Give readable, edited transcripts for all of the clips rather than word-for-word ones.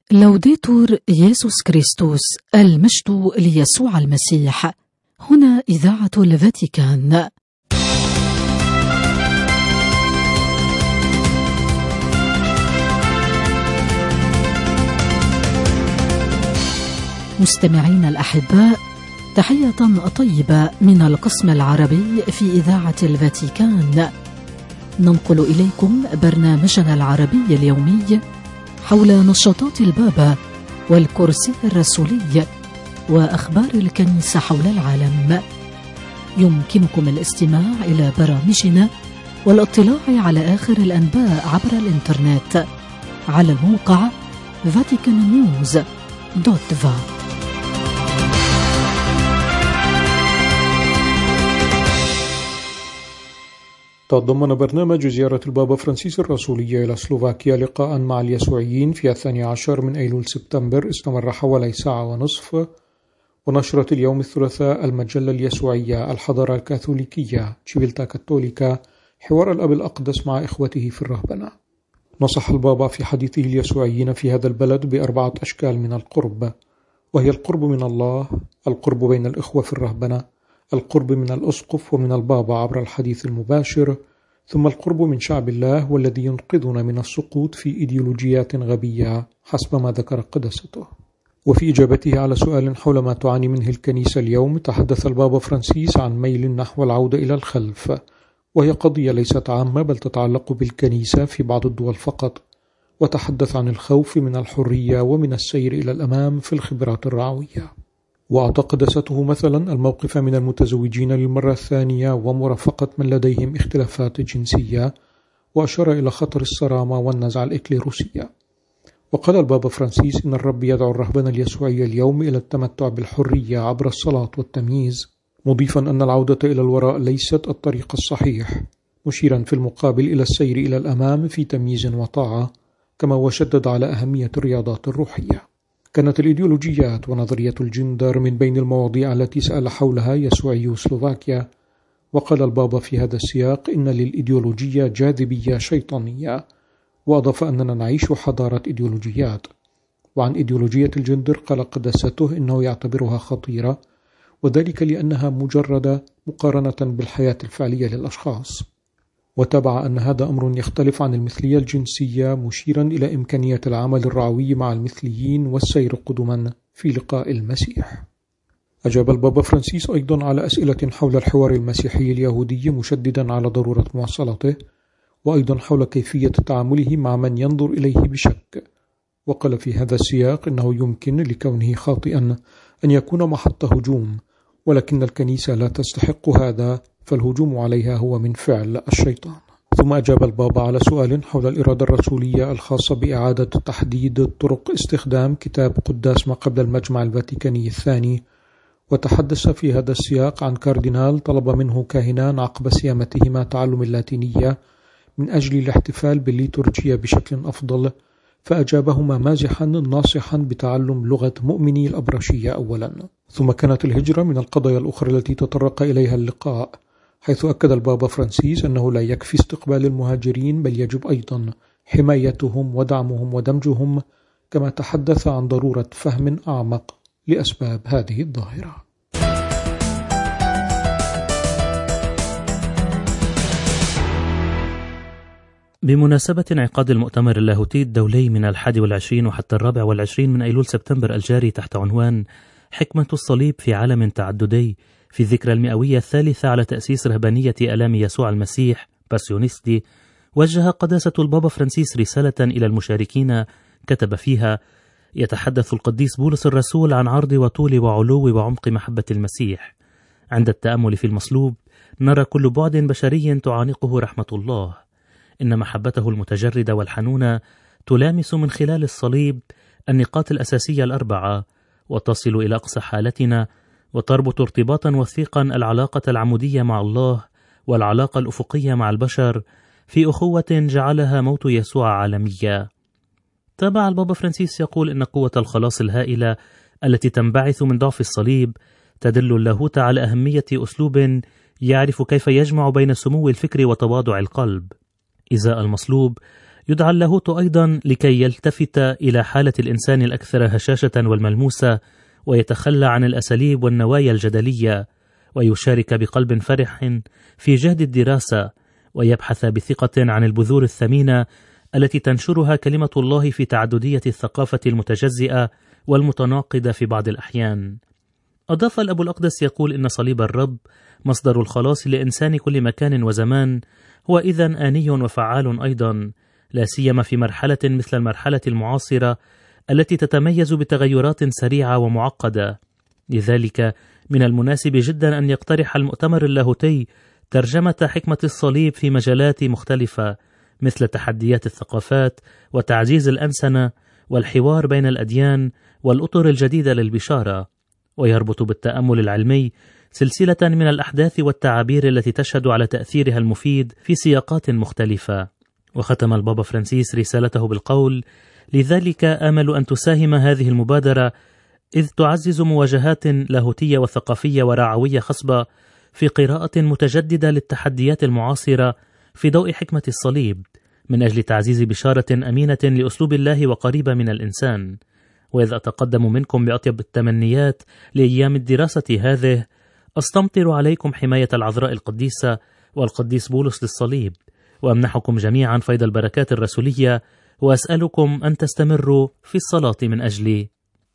لوديتور يسوع كريستوس، المجد ليسوع المسيح. هنا إذاعة الفاتيكان. مستمعين الأحباء، تحية طيبة من القسم العربي في إذاعة الفاتيكان. ننقل إليكم برنامجنا العربي اليومي حول نشاطات البابا والكرسي الرسولي وأخبار الكنيسة حول العالم. يمكنكم الاستماع إلى برامجنا والاطلاع على آخر الأنباء عبر الإنترنت على الموقع vaticannews.va. تضمن برنامج زيارة البابا فرانسيس الرسولية إلى سلوفاكيا لقاء مع اليسوعيين في 12 من أيلول سبتمبر استمر حوالي ساعة ونصف. ونشرت اليوم الثلاثاء المجلة اليسوعية الحضارة الكاثوليكية تشيفيلتا كاثوليكا حوار الأب الأقدس مع إخوته في الرهبنة. نصح البابا في حديثه اليسوعيين في هذا البلد ب4 أشكال من القرب، وهي القرب من الله، القرب بين الإخوة في الرهبنة، القرب من الأسقف ومن البابا عبر الحديث المباشر، ثم القرب من شعب الله والذي ينقذنا من السقوط في إيديولوجيات غبية حسب ما ذكر قداسته. وفي إجابته على سؤال حول ما تعاني منه الكنيسة اليوم، تحدث البابا فرانسيس عن ميل نحو العودة إلى الخلف، وهي قضية ليست عامة بل تتعلق بالكنيسة في بعض الدول فقط، وتحدث عن الخوف من الحرية ومن السير إلى الأمام في الخبرات الرعوية. وأعطى قداسته مثلا الموقف من المتزوجين للمرة الثانية ومرافقة من لديهم اختلافات جنسية، وأشار إلى خطر الصرامة والنزعة الإكليروسية. وقال البابا فرانسيس إن الرب يدعو الرهبنة اليسوعية اليوم إلى التمتع بالحرية عبر الصلاة والتمييز، مضيفا أن العودة إلى الوراء ليست الطريق الصحيح، مشيرا في المقابل إلى السير إلى الأمام في تمييز وطاعة، كما وشدد على أهمية الرياضات الروحية. كانت الإيديولوجيات ونظرية الجندر من بين المواضيع التي سأل حولها يسوعي سلوفاكيا. وقال البابا في هذا السياق إن للإيديولوجية جاذبية شيطانية، وأضاف أننا نعيش حضارة إيديولوجيات. وعن إيديولوجية الجندر قال قداسته إنه يعتبرها خطيرة، وذلك لأنها مجرد مقارنة بالحياة الفعلية للأشخاص. وتابع أن هذا أمر يختلف عن المثلية الجنسية، مشيرا إلى إمكانية العمل الرعوي مع المثليين والسير قدما في لقاء المسيح. أجاب البابا فرانسيس أيضا على أسئلة حول الحوار المسيحي اليهودي، مشددا على ضرورة مواصلته، وأيضا حول كيفية تعامله مع من ينظر إليه بشك. وقال في هذا السياق إنه يمكن لكونه خاطئا أن يكون محط هجوم، ولكن الكنيسة لا تستحق هذا، فالهجوم عليها هو من فعل الشيطان. ثم أجاب البابا على سؤال حول الإرادة الرسولية الخاصة بإعادة تحديد طرق استخدام كتاب قداس ما قبل المجمع الفاتيكاني الثاني، وتحدث في هذا السياق عن كاردينال طلب منه كاهنان عقب صيامتهما تعلم اللاتينية من أجل الاحتفال بالليتورجية بشكل أفضل، فأجابهما مازحا ناصحا بتعلم لغة مؤمني الأبرشية أولا. ثم كانت الهجرة من القضايا الأخرى التي تطرق إليها اللقاء، حيث أكد البابا فرانسيس أنه لا يكفي استقبال المهاجرين، بل يجب أيضا حمايتهم ودعمهم ودمجهم، كما تحدث عن ضرورة فهم أعمق لأسباب هذه الظاهرة. بمناسبة انعقاد المؤتمر اللاهوتي الدولي من 21 وحتى 24 من أيلول سبتمبر الجاري تحت عنوان حكمة الصليب في عالم تعددي، في الذكرى المئوية الثالثة على تأسيس رهبانية آلام يسوع المسيح باسيونيستي، وجه قداسة البابا فرانسيس رسالة إلى المشاركين كتب فيها: يتحدث القديس بولس الرسول عن عرض وطول وعلو وعمق محبة المسيح. عند التأمل في المصلوب نرى كل بعد بشري تعانقه رحمة الله، إن محبته المتجردة والحنونة تلامس من خلال الصليب النقاط الأساسية الأربعة، وتصل إلى أقصى حالتنا، وتربط ارتباطا وثيقا العلاقة العمودية مع الله والعلاقة الأفقية مع البشر في أخوة جعلها موت يسوع عالمية. تابع البابا فرانسيس يقول إن قوة الخلاص الهائلة التي تنبعث من ضعف الصليب تدل اللاهوت على أهمية أسلوب يعرف كيف يجمع بين سمو الفكر وتواضع القلب. إزاء المصلوب يدعى اللاهوت أيضا لكي يلتفت إلى حالة الإنسان الأكثر هشاشة والملموسة، ويتخلى عن الأساليب والنوايا الجدلية، ويشارك بقلب فرح في جهد الدراسة، ويبحث بثقة عن البذور الثمينة التي تنشرها كلمة الله في تعددية الثقافة المتجزئة والمتناقضة في بعض الأحيان. أضاف الأب الأقدس يقول إن صليب الرب مصدر الخلاص لإنسان كل مكان وزمان، هو إذن آني وفعال أيضا، لا سيما في مرحلة مثل المرحلة المعاصرة التي تتميز بتغيرات سريعة ومعقدة. لذلك من المناسب جدا أن يقترح المؤتمر اللاهوتي ترجمة حكمة الصليب في مجالات مختلفة، مثل تحديات الثقافات وتعزيز الأنسنة والحوار بين الأديان والأطر الجديدة للبشارة، ويربط بالتأمل العلمي سلسلة من الأحداث والتعابير التي تشهد على تأثيرها المفيد في سياقات مختلفة. وختم البابا فرانسيس رسالته بالقول: لذلك آمل أن تساهم هذه المبادرة إذ تعزز مواجهات لاهوتية وثقافية ورعوية خصبة في قراءة متجددة للتحديات المعاصرة في ضوء حكمة الصليب، من أجل تعزيز بشارة أمينة لأسلوب الله وقريبة من الإنسان. وإذ أتقدم منكم بأطيب التمنيات لأيام الدراسة هذه، أستمطر عليكم حماية العذراء القديسة والقديس بولس للصليب، وأمنحكم جميعا فيض البركات الرسولية، وأسألكم أن تستمروا في الصلاة من أجلي.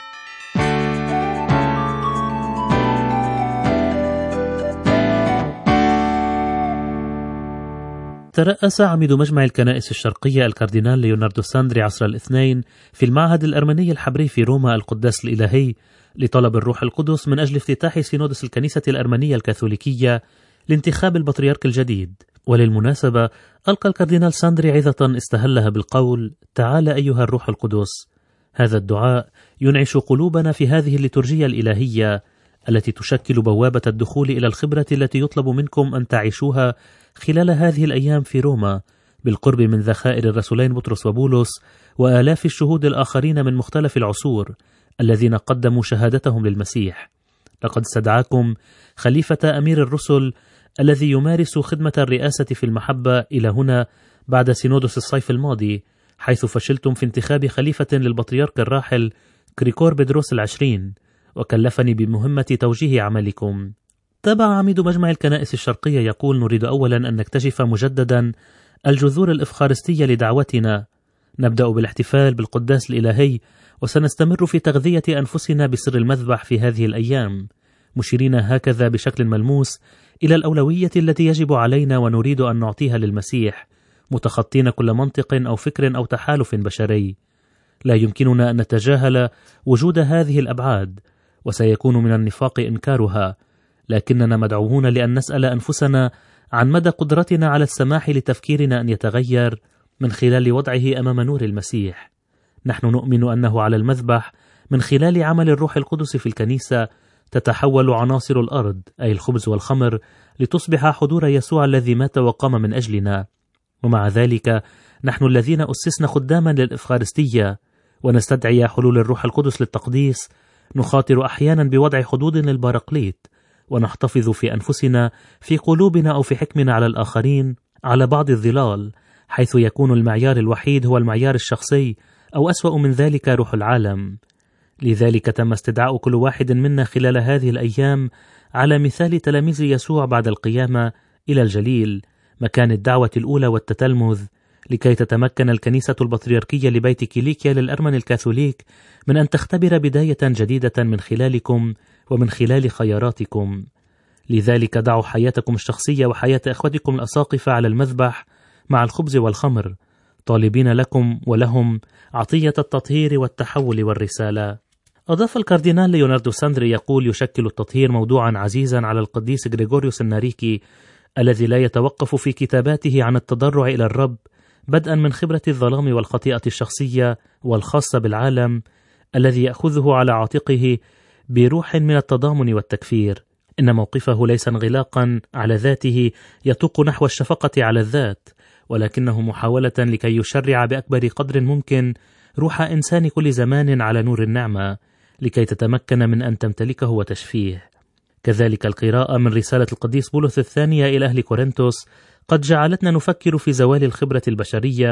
ترأس عميد مجمع الكنائس الشرقية الكاردينال ليوناردو ساندري عصر الاثنين في المعهد الأرمني الحبري في روما القداس الإلهي لطلب الروح القدس من أجل افتتاح سينودس الكنيسة الأرمنية الكاثوليكية لانتخاب البطريرك الجديد. وللمناسبة ألقى الكاردينال ساندري عظة استهلها بالقول: تعال أيها الروح القدس. هذا الدعاء ينعش قلوبنا في هذه الليتورجية الإلهية التي تشكل بوابة الدخول إلى الخبرة التي يطلب منكم أن تعيشوها خلال هذه الأيام في روما، بالقرب من ذخائر الرسولين بطرس وبولس وآلاف الشهود الآخرين من مختلف العصور الذين قدموا شهادتهم للمسيح. لقد استدعاكم خليفة أمير الرسل الذي يمارس خدمة الرئاسة في المحبة إلى هنا بعد سينودس الصيف الماضي، حيث فشلتم في انتخاب خليفة للبطريرك الراحل كريكور بيدروس العشرين، وكلفني بمهمة توجيه عملكم. تابع عميد مجمع الكنائس الشرقية يقول: نريد أولا أن نكتشف مجددا الجذور الإفخارستية لدعوتنا. نبدأ بالاحتفال بالقداس الإلهي، وسنستمر في تغذية أنفسنا بسر المذبح في هذه الأيام، مشيرين هكذا بشكل ملموس إلى الأولوية التي يجب علينا ونريد أن نعطيها للمسيح، متخطين كل منطق أو فكر أو تحالف بشري. لا يمكننا أن نتجاهل وجود هذه الأبعاد، وسيكون من النفاق إنكارها، لكننا مدعوون لأن نسأل أنفسنا عن مدى قدرتنا على السماح لتفكيرنا أن يتغير من خلال وضعه أمام نور المسيح. نحن نؤمن أنه على المذبح من خلال عمل الروح القدس في الكنيسة تتحول عناصر الأرض، أي الخبز والخمر، لتصبح حضور يسوع الذي مات وقام من أجلنا. ومع ذلك نحن الذين أسسنا خداما للإفخارستية ونستدعي حلول الروح القدس للتقديس، نخاطر أحيانا بوضع حدود للبراقليط، ونحتفظ في أنفسنا في قلوبنا أو في حكمنا على الآخرين على بعض الظلال، حيث يكون المعيار الوحيد هو المعيار الشخصي، أو أسوأ من ذلك روح العالم. لذلك تم استدعاء كل واحد منا خلال هذه الأيام على مثال تلاميذ يسوع بعد القيامة إلى الجليل، مكان الدعوة الأولى والتتلمذ، لكي تتمكن الكنيسة البطريركية لبيت كيليكيا للأرمن الكاثوليك من أن تختبر بداية جديدة من خلالكم ومن خلال خياراتكم. لذلك دعوا حياتكم الشخصية وحياة أخوتكم الأساقفة على المذبح مع الخبز والخمر، طالبين لكم ولهم عطية التطهير والتحول والرسالة. أضاف الكاردينال ليوناردو ساندري يقول: يشكل التطهير موضوعا عزيزا على القديس غريغوريوس الناريكي، الذي لا يتوقف في كتاباته عن التضرع إلى الرب، بدءا من خبرة الظلام والخطيئة الشخصية والخاصة بالعالم الذي يأخذه على عاتقه بروح من التضامن والتكفير. إن موقفه ليس انغلاقا على ذاته يتوق نحو الشفقة على الذات، ولكنه محاولة لكي يشرع بأكبر قدر ممكن روح إنسان كل زمان على نور النعمة، لكي تتمكن من أن تمتلكه وتشفيه. كذلك القراءة من رسالة القديس بولس الثانية إلى أهل كورنثوس قد جعلتنا نفكر في زوال الخبرة البشرية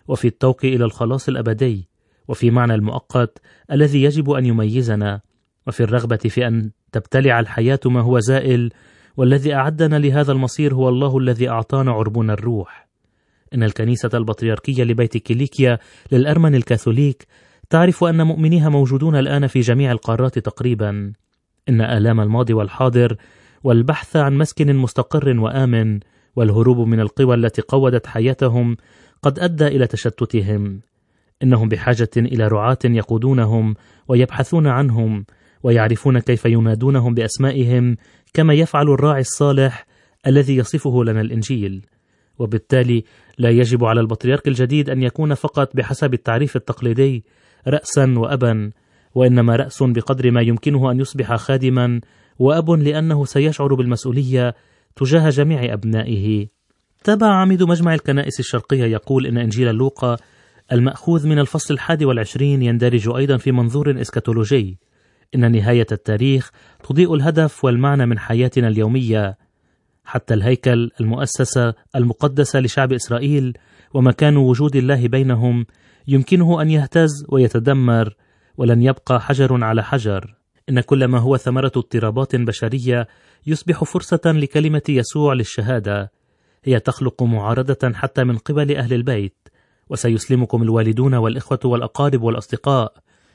وفي الطوق إلى الخلاص الأبدي، وفي معنى المؤقت الذي يجب أن يميزنا، وفي الرغبة في أن تبتلع الحياة ما هو زائل، والذي أعدنا لهذا المصير هو الله الذي أعطانا عربون الروح. إن الكنيسة البطريركية لبيت كيليكيا للأرمن الكاثوليك تعرف أن مؤمنيها موجودون الآن في جميع القارات تقريبا. إن آلام الماضي والحاضر والبحث عن مسكن مستقر وآمن والهروب من القوى التي قودت حياتهم قد أدى إلى تشتتهم. إنهم بحاجة إلى رعاة يقودونهم ويبحثون عنهم ويعرفون كيف ينادونهم بأسمائهم كما يفعل الراعي الصالح الذي يصفه لنا الإنجيل. وبالتالي لا يجب على البطريرك الجديد أن يكون فقط بحسب التعريف التقليدي رأسا وأبا، وإنما رأس بقدر ما يمكنه أن يصبح خادما، وأب لأنه سيشعر بالمسؤولية تجاه جميع أبنائه. تابع عميد مجمع الكنائس الشرقية يقول إن إنجيل لوقا المأخوذ من الفصل 21 يندرج أيضا في منظور إسكاتولوجي. إن نهاية التاريخ تضيء الهدف والمعنى من حياتنا اليومية. حتى الهيكل المؤسسة المقدسة لشعب إسرائيل ومكان وجود الله بينهم يمكنه أن يهتز ويتدمر، ولن يبقى حجر على حجر. إن كل ما هو ثمرة اضطرابات بشرية يصبح فرصة لكلمة يسوع للشهادة. هي تخلق معارضة حتى من قبل أهل البيت، وسيسلمكم الوالدون والإخوة والأقارب والأصدقاء،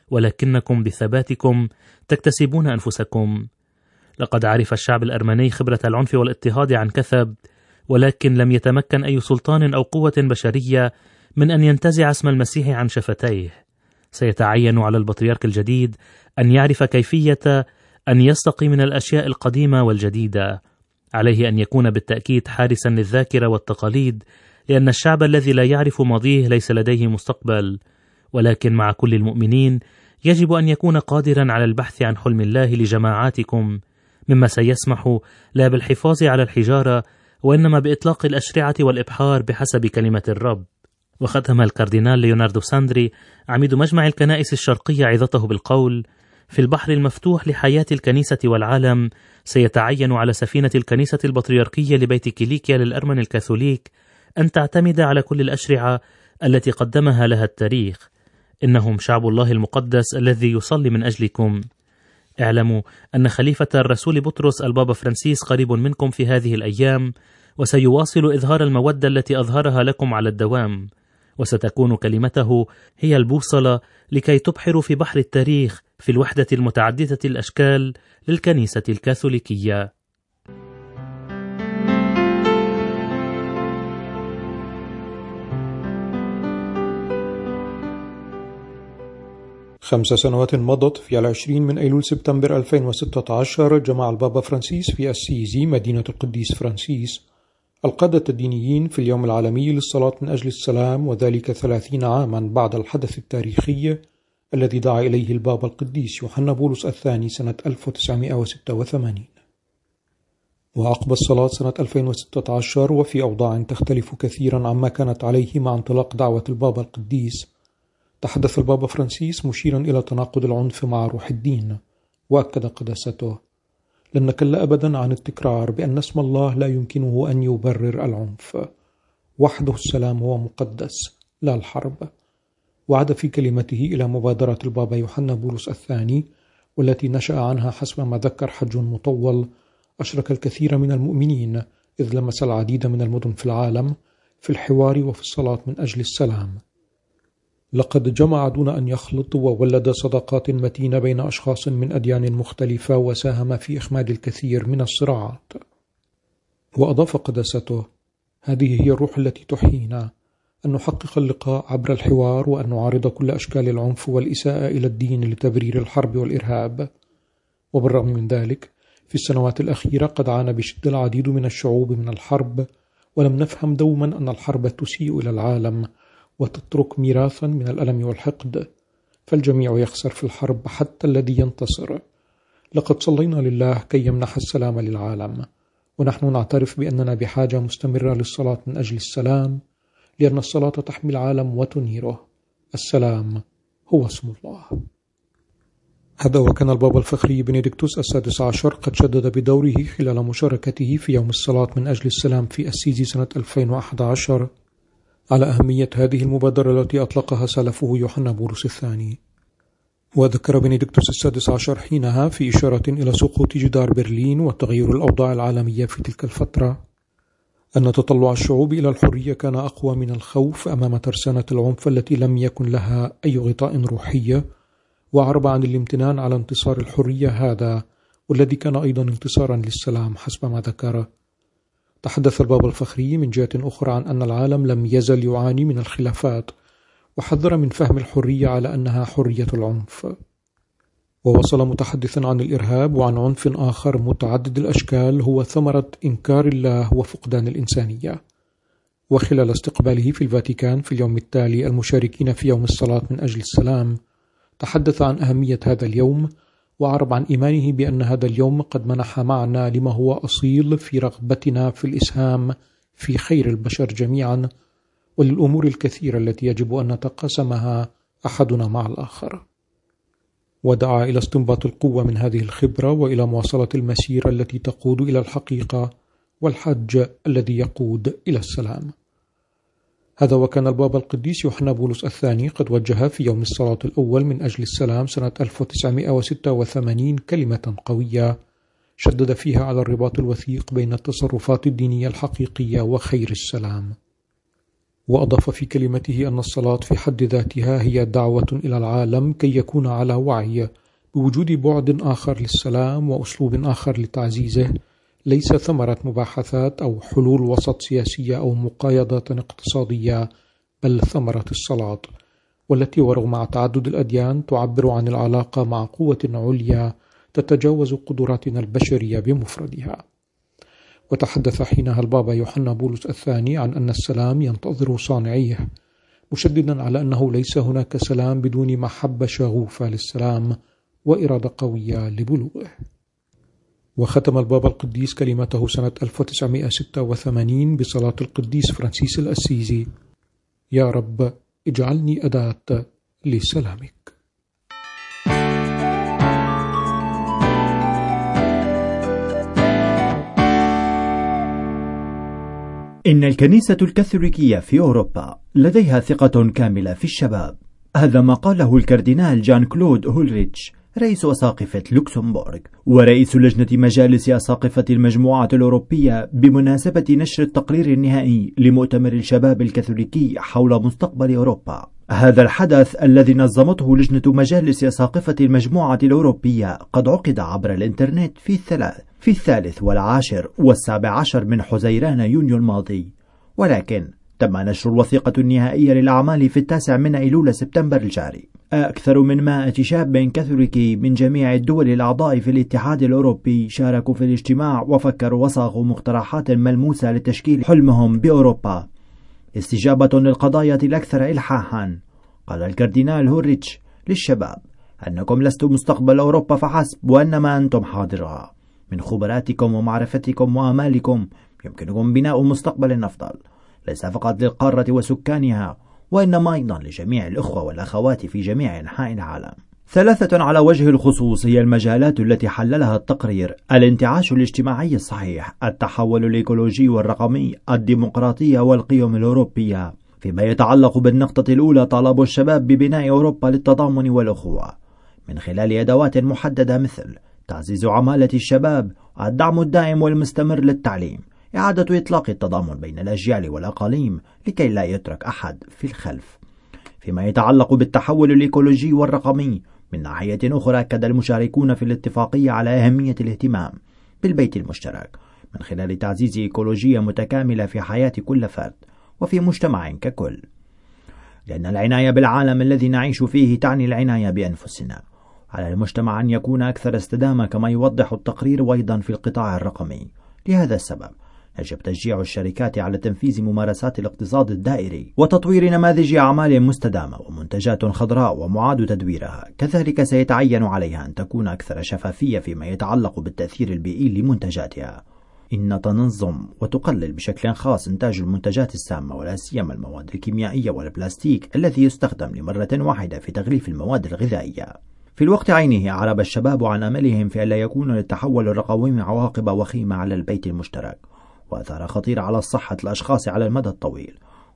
ولكنكم بثباتكم تكتسبون أنفسكم. لقد عرف الشعب الأرمني خبرة العنف والاضطهاد عن كثب، ولكن لم يتمكن أي سلطان أو قوة بشرية من أن ينتزع اسم المسيح عن شفتيه. سيتعين على البطريرك الجديد أن يعرف كيفية أن يستقي من الأشياء القديمة والجديدة. عليه أن يكون بالتأكيد حارسا للذاكرة والتقاليد، لأن الشعب الذي لا يعرف ماضيه ليس لديه مستقبل. ولكن مع كل المؤمنين يجب أن يكون قادرا على البحث عن حلم الله لجماعاتكم، مما سيسمح لا بالحفاظ على الحجارة وإنما بإطلاق الأشرعة والإبحار بحسب كلمة الرب. وختم الكاردينال ليوناردو ساندري عميد مجمع الكنائس الشرقية عظته بالقول: في البحر المفتوح لحياة الكنيسة والعالم سيتعين على سفينة الكنيسة البطريركية لبيت كيليكيا للأرمن الكاثوليك أن تعتمد على كل الأشرعة التي قدمها لها التاريخ. إنهم شعب الله المقدس الذي يصلي من أجلكم. اعلموا أن خليفة الرسول بطرس البابا فرانسيس قريب منكم في هذه الأيام، وسيواصل إظهار المودة التي أظهرها لكم على الدوام، وستكون كلمته هي البوصلة لكي تبحر في بحر التاريخ في الوحدة المتعددة الأشكال للكنيسة الكاثوليكية. خمس سنوات مضت في 20 من أيلول سبتمبر 2016 جمع البابا فرانسيس في أسيزي مدينة القديس فرانسيس القادة الدينيين في اليوم العالمي للصلاة من أجل السلام، وذلك 30 عاما بعد الحدث التاريخي الذي دعا إليه البابا القديس يوحنا بولس الثاني سنة 1986. وعقب الصلاة سنة 2016 وفي أوضاع تختلف كثيرا عما كانت عليه مع انطلاق دعوة البابا القديس، تحدث البابا فرانسيس مشيرا إلى تناقض العنف مع روح الدين، وأكد قداسته: لن نكل أبدا عن التكرار بأن اسم الله لا يمكنه أن يبرر العنف، وحده السلام هو مقدس لا الحرب. وعد في كلمته إلى مبادرة البابا يوحنا بولس الثاني، والتي نشأ عنها حسب ما ذكر حج مطول أشرك الكثير من المؤمنين، إذ لمس العديد من المدن في العالم في الحوار وفي الصلاة من أجل السلام. لقد جمع دون أن يخلط، وولد صداقات متينة بين أشخاص من أديان مختلفة، وساهم في إخماد الكثير من الصراعات. وأضاف قداسته: هذه هي الروح التي تحيينا، أن نحقق اللقاء عبر الحوار، وأن نعارض كل أشكال العنف والإساءة إلى الدين لتبرير الحرب والإرهاب. وبالرغم من ذلك في السنوات الأخيرة قد عانى بشدة العديد من الشعوب من الحرب، ولم نفهم دوما أن الحرب تسيء إلى العالم وتترك ميراثا من الألم والحقد، فالجميع يخسر في الحرب حتى الذي ينتصر. لقد صلينا لله كي يمنح السلام للعالم، ونحن نعترف بأننا بحاجة مستمرة للصلاة من أجل السلام، لأن الصلاة تحمي العالم وتنيره. السلام هو اسم الله. هذا وكان البابا الفخري بنديكتوس السادس عشر قد شدد بدوره خلال مشاركته في يوم الصلاة من أجل السلام في أسيزي سنة 2011 على أهمية هذه المبادرة التي أطلقها سلفه يوحنا بولس الثاني. وذكر بنديكتوس السادس عشر حينها في إشارة إلى سقوط جدار برلين وتغير الأوضاع العالمية في تلك الفترة أن تطلع الشعوب إلى الحرية كان أقوى من الخوف أمام ترسانة العنف التي لم يكن لها أي غطاء روحية، وأعرب عن الامتنان على انتصار الحرية هذا والذي كان أيضا انتصارا للسلام حسب ما ذكر. تحدث البابا الفخري من جهة أخرى عن أن العالم لم يزل يعاني من الخلافات، وحذر من فهم الحرية على أنها حرية العنف. ووصل متحدثا عن الإرهاب وعن عنف آخر متعدد الأشكال هو ثمرة إنكار الله وفقدان الإنسانية. وخلال استقباله في الفاتيكان في اليوم التالي المشاركين في يوم الصلاة من أجل السلام، تحدث عن أهمية هذا اليوم، وأعرب عن إيمانه بأن هذا اليوم قد منح معنى لما هو أصيل في رغبتنا في الإسهام في خير البشر جميعا، وللأمور الكثيرة التي يجب أن نتقاسمها أحدنا مع الآخر. ودعا إلى استنباط القوة من هذه الخبرة وإلى مواصلة المسيرة التي تقود إلى الحقيقة والحج الذي يقود إلى السلام. هذا وكان البابا القديس يوحنا بولس الثاني قد وجه في يوم الصلاة الأول من أجل السلام سنة 1986 كلمة قوية شدد فيها على الرباط الوثيق بين التصرفات الدينية الحقيقية وخير السلام. وأضاف في كلمته أن الصلاة في حد ذاتها هي دعوة إلى العالم كي يكون على وعي بوجود بعد آخر للسلام وأسلوب آخر لتعزيزه، ليس ثمرة مباحثات أو حلول وسط سياسية أو مقايضات اقتصادية، بل ثمرة الصلاة، والتي ورغم تعدد الأديان تعبر عن العلاقة مع قوة عليا تتجاوز قدراتنا البشرية بمفردها. وتحدث حينها البابا يوحنا بولس الثاني عن أن السلام ينتظر صانعيه، مشددا على أنه ليس هناك سلام بدون محبة شغوفة للسلام وإرادة قوية لبلوغه. وختم البابا القديس كلمته سنة 1986 بصلاة القديس فرانسيس الأسيزي: يا رب اجعلني أداة لسلامك. إن الكنيسة الكاثوليكية في أوروبا لديها ثقة كاملة في الشباب. هذا ما قاله الكاردينال جان كلود هولريتش رئيس أساقفة لوكسمبورغ ورئيس لجنة مجالس أساقفة المجموعات الأوروبية بمناسبة نشر التقرير النهائي لمؤتمر الشباب الكاثوليكي حول مستقبل أوروبا. هذا الحدث الذي نظمته لجنة مجالس أساقفة المجموعة الأوروبية قد عقد عبر الإنترنت في 3 والعاشر و17 من حزيران يونيو الماضي، ولكن تم نشر الوثيقة النهائية للأعمال في 9 من أيلول سبتمبر الجاري. أكثر من 100 شاب كاثوليكي من جميع الدول الأعضاء في الاتحاد الأوروبي شاركوا في الاجتماع وفكروا وصاغوا مقترحات ملموسة لتشكيل حلمهم بأوروبا استجابة للقضايا الأكثر إلحاحا. قال الكاردينال هولريتش للشباب: أنكم لستم مستقبل أوروبا فحسب، وإنما أنتم حاضرها. من خبراتكم ومعرفتكم وآمالكم يمكنكم بناء مستقبل أفضل، ليس فقط للقارة وسكانها، وإنما أيضا لجميع الأخوة والأخوات في جميع أنحاء العالم. 3 على وجه الخصوص هي المجالات التي حللها التقرير: الانتعاش الاجتماعي الصحيح، التحول الإيكولوجي والرقمي، الديمقراطية والقيم الأوروبية. فيما يتعلق بالنقطة الأولى، طلب الشباب ببناء أوروبا للتضامن والأخوة من خلال أدوات محددة مثل تعزيز عمالة الشباب، الدعم الدائم والمستمر للتعليم، إعادة إطلاق التضامن بين الأجيال والأقاليم لكي لا يترك أحد في الخلف. فيما يتعلق بالتحول الإيكولوجي والرقمي، من ناحية أخرى أكد المشاركون في الاتفاقية على أهمية الاهتمام بالبيت المشترك من خلال تعزيز إيكولوجية متكاملة في حياة كل فرد وفي مجتمع ككل، لأن العناية بالعالم الذي نعيش فيه تعني العناية بأنفسنا. على المجتمع أن يكون أكثر استدامة كما يوضح التقرير، وأيضا في القطاع الرقمي. لهذا السبب يجب تشجيع الشركات على تنفيذ ممارسات الاقتصاد الدائري وتطوير نماذج أعمال مستدامة ومنتجات خضراء ومعاد تدويرها. كذلك سيتعين عليها أن تكون أكثر شفافية فيما يتعلق بالتأثير البيئي لمنتجاتها. إن تنظم وتقلل بشكل خاص إنتاج المنتجات السامة، ولا سيما المواد الكيميائية والبلاستيك الذي يستخدم لمرة واحدة في تغليف المواد الغذائية. في الوقت عينه أعرب الشباب عن أملهم في ألا يكون للتحول الرقمي عواقب وخيمة على البيت المشترك وأثار خطيرة على صحة الأشخاص على المدى الطويل،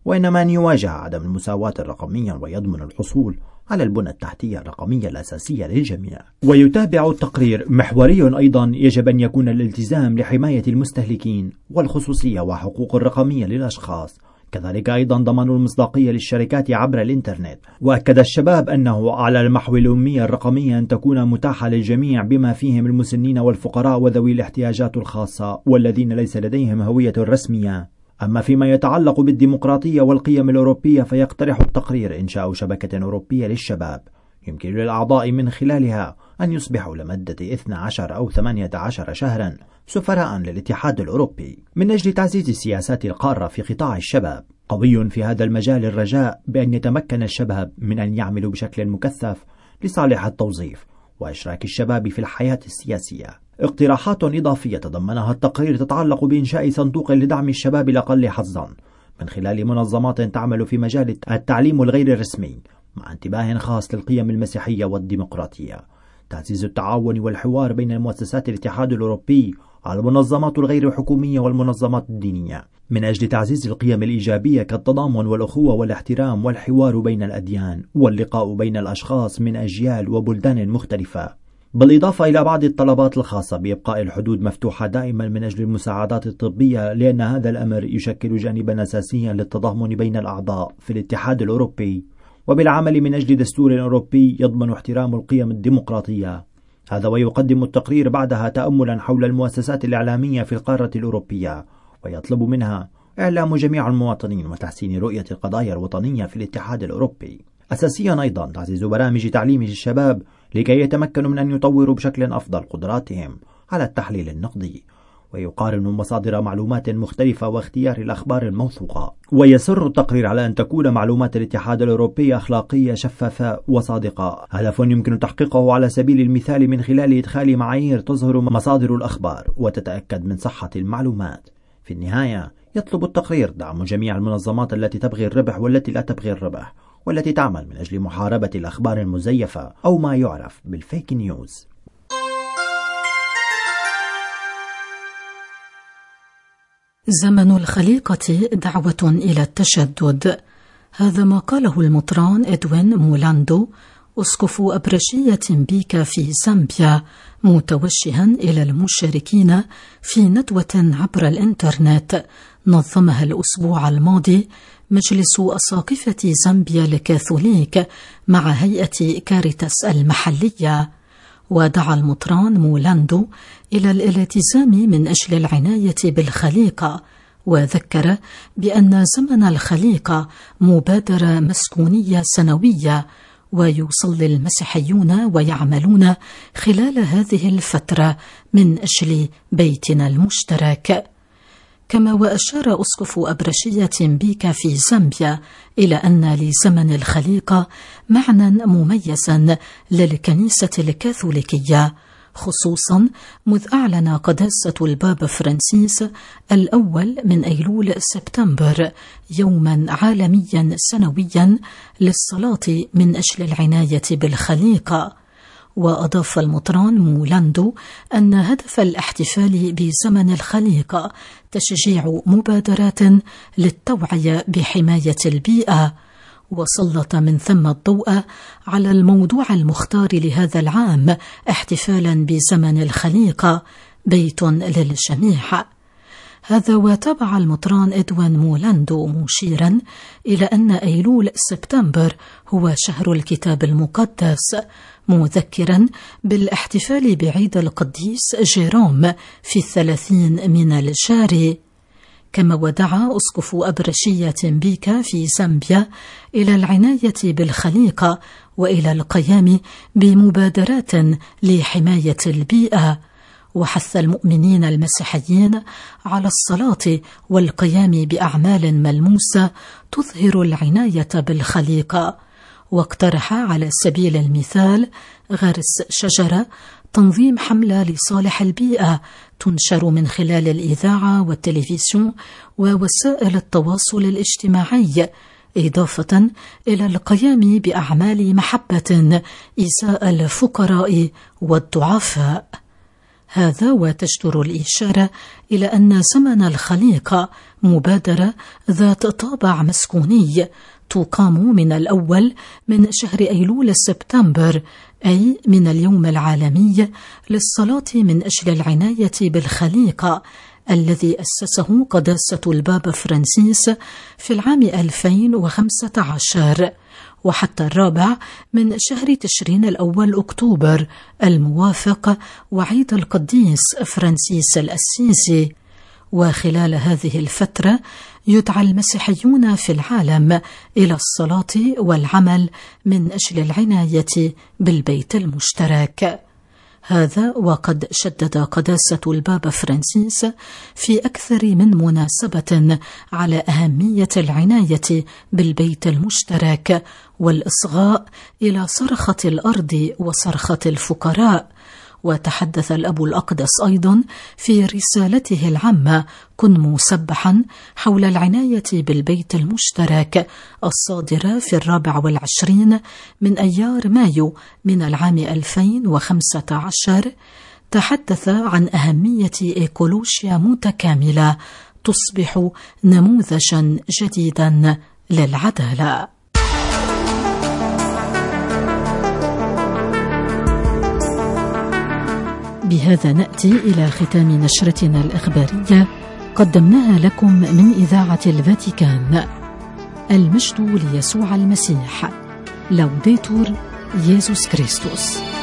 وإنما أن يواجه عدم المساواة الرقمية ويضمن الحصول على البنى التحتية الرقمية الأساسية للجميع. ويتابع التقرير محوري أيضا يجب أن يكون الالتزام لحماية المستهلكين والخصوصية وحقوق الرقمية للأشخاص، كذلك أيضا ضمان المصداقية للشركات عبر الإنترنت. وأكد الشباب أنه على المحو الأمية الرقمية أن تكون متاحة للجميع بما فيهم المسنين والفقراء وذوي الاحتياجات الخاصة والذين ليس لديهم هوية رسمية. أما فيما يتعلق بالديمقراطية والقيم الأوروبية فيقترح التقرير إنشاء شبكة أوروبية للشباب يمكن للأعضاء من خلالها أن يصبحوا لمدة 12 أو 18 شهرا سفراء للاتحاد الأوروبي من أجل تعزيز سياسات القارة في قطاع الشباب. قوي في هذا المجال الرجاء بأن يتمكن الشباب من أن يعملوا بشكل مكثف لصالح التوظيف وإشراك الشباب في الحياة السياسية. اقتراحات إضافية تضمنها التقرير تتعلق بإنشاء صندوق لدعم الشباب الأقل حظا من خلال منظمات تعمل في مجال التعليم الغير الرسمي مع انتباه خاص للقيم المسيحية والديمقراطية. تعزيز التعاون والحوار بين مؤسسات الاتحاد الأوروبي على المنظمات الغير حكومية والمنظمات الدينية من أجل تعزيز القيم الإيجابية كالتضامن والأخوة والاحترام والحوار بين الأديان واللقاء بين الأشخاص من أجيال وبلدان مختلفة. بالإضافة إلى بعض الطلبات الخاصة بإبقاء الحدود مفتوحة دائما من أجل المساعدات الطبية، لأن هذا الأمر يشكل جانبا أساسيا للتضامن بين الأعضاء في الاتحاد الأوروبي وبالعمل من أجل دستور أوروبي يضمن احترام القيم الديمقراطية. هذا ويقدم التقرير بعدها تأملا حول المؤسسات الإعلامية في القارة الأوروبية ويطلب منها إعلام جميع المواطنين وتحسين رؤية القضايا الوطنية في الاتحاد الأوروبي. أساسيا أيضا تعزيز برامج تعليم الشباب لكي يتمكنوا من أن يطوروا بشكل أفضل قدراتهم على التحليل النقدي ويقارنوا مصادر معلومات مختلفة واختيار الأخبار الموثوقة. ويصر التقرير على أن تكون معلومات الاتحاد الأوروبي أخلاقية شفافة وصادقة، هدف يمكن تحقيقه على سبيل المثال من خلال إدخال معايير تظهر مصادر الأخبار وتتأكد من صحة المعلومات. في النهاية يطلب التقرير دعم جميع المنظمات التي تبغي الربح والتي لا تبغي الربح والتي تعمل من أجل محاربة الأخبار المزيفة أو ما يعرف بالفيك نيوز. زمن الخليقة دعوة إلى التشدد، هذا ما قاله المطران إدوين مولاندو أسقف أبرشية بيكا في زامبيا متوجها إلى المشاركين في ندوة عبر الإنترنت نظمها الأسبوع الماضي مجلس أساقفة زامبيا الكاثوليك مع هيئة كاريتاس المحلية. ودعا المطران مولاندو إلى الالتزام من أجل العناية بالخليقة، وذكر بأن زمن الخليقة مبادرة مسكونية سنوية ويصلي المسيحيون ويعملون خلال هذه الفترة من أجل بيتنا المشترك. كما وأشار أسقف أبرشية بيكا في زامبيا إلى أن لزمن الخليقة معنى مميزا للكنيسة الكاثوليكية، خصوصا مذ أعلن قداسة البابا فرانسيس 1 من أيلول سبتمبر يوما عالميا سنويا للصلاة من أجل العناية بالخليقة. وأضاف المطران مولاندو أن هدف الاحتفال بزمن الخليقة تشجيع مبادرات للتوعية بحماية البيئة، وسلط من ثم الضوء على الموضوع المختار لهذا العام احتفالا بزمن الخليقة، بيت للجميع. هذا وتابع المطران إدوين مولاندو مشيرا إلى أن أيلول سبتمبر هو شهر الكتاب المقدس، مذكرا بالاحتفال بعيد القديس جيروم في 30 من الجاري. كما ودعا أسقف أبرشية بيكا في زامبيا إلى العناية بالخليقة وإلى القيام بمبادرات لحماية البيئة، وحث المؤمنين المسيحيين على الصلاة والقيام بأعمال ملموسة تظهر العناية بالخليقة. واقترح على سبيل المثال غرس شجرة، تنظيم حملة لصالح البيئة تنشر من خلال الإذاعة والتلفزيون ووسائل التواصل الاجتماعي، إضافة إلى القيام بأعمال محبة إزاء الفقراء والضعفاء. هذا وتجدر الإشارة إلى أن زمن الخليقة مبادرة ذات طابع مسكوني تقام من الأول من شهر أيلول سبتمبر، أي من اليوم العالمي للصلاة من أجل العناية بالخليقة الذي أسسه قداسة البابا فرانسيس في العام 2015، وحتى 4 من شهر تشرين الأول أكتوبر الموافق وعيد القديس فرانسيس الأسيسي. وخلال هذه الفترة يدعى المسيحيون في العالم إلى الصلاة والعمل من أجل العناية بالبيت المشترك. هذا وقد شدد قداسة البابا فرانسيس في أكثر من مناسبة على أهمية العناية بالبيت المشترك والإصغاء إلى صرخة الأرض وصرخة الفقراء. وتحدث الأب الأقدس أيضا في رسالته العامة كن مسبحا حول العناية بالبيت المشترك الصادرة في 24 من أيار مايو من العام 2015. تحدث عن أهمية إيكولوجيا متكاملة تصبح نموذجا جديدا للعدالة. بهذا نأتي إلى ختام نشرتنا الإخبارية قدمناها لكم من إذاعة الفاتيكان. المجد ليسوع المسيح. لوديتور يسوع كريستوس.